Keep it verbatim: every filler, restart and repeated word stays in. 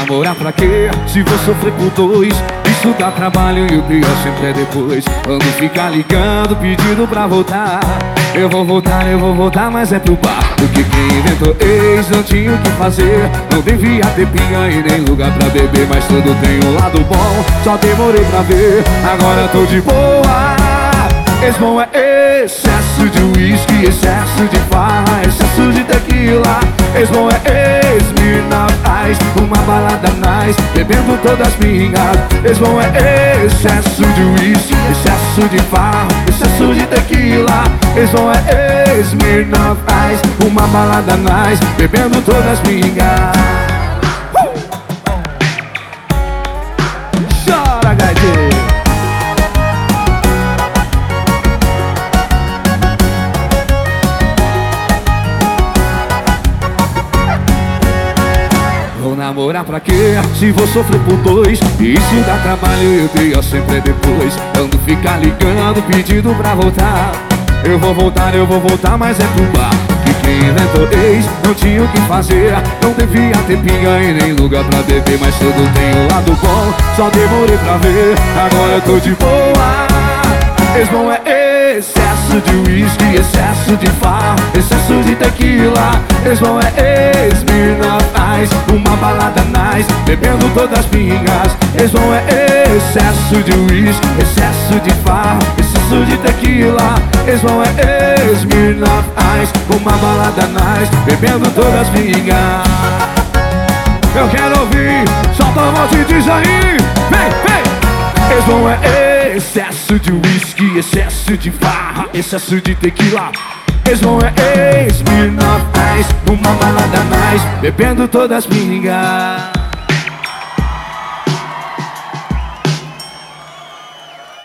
namorar pra quê? Se vou sofrer por dois. Isso dá trabalho e o pior sempre é depois. Quando ficar ligando, pedindo pra voltar. Eu vou voltar, eu vou voltar, mas é pro bar. Porque quem inventou ex não tinha o que fazer. Não devia ter pinga e nem lugar pra beber. Mas tudo tem um lado bom, só demorei pra ver. Agora tô de boa. Ex bom é excesso de uísque, excesso de farra, excesso de tequila. Ex bom é ex-Smirnoff Ice, uma balada nice, bebendo todas as pingas. Ex bom é excesso de uísque, excesso de farra, excesso de tequila. Ex bom é ex-Smirnoff Ice, uma balada nice, bebendo todas as pingas. uh! Chora, gaiteiro. Vou namorar pra quê? Se vou sofrer por dois. Isso dá trabalho e o pior sempre é depois. Quando ficar ligando, pedindo pra voltar. Eu vou voltar, eu vou voltar, mas é pro bar. E quem inventou ex não tinha o que fazer. Não devia ter pinga e nem lugar pra beber. Mas tudo tem um lado bom, só demorei pra ver. Agora eu tô de boa. Ex bom é excesso de uísque, excesso de farra, excesso de tequila. Ex bom é ex-Smirnoff Ice, uma balada nice, bebendo todas as pingas. Ex bom é excesso de uísque, excesso de farra, excesso de tequila. Ex bom é ex-Smirnoff Ice, uma balada nice, bebendo todas as pingas. Eu quero ouvir, solta a voz e diz aí, vem, vem! Ex bom é excesso de uísque, excesso de farra, excesso de tequila. Ex bom é ex-Smirnoff Ice, uma balada nice, bebendo todas as pingas.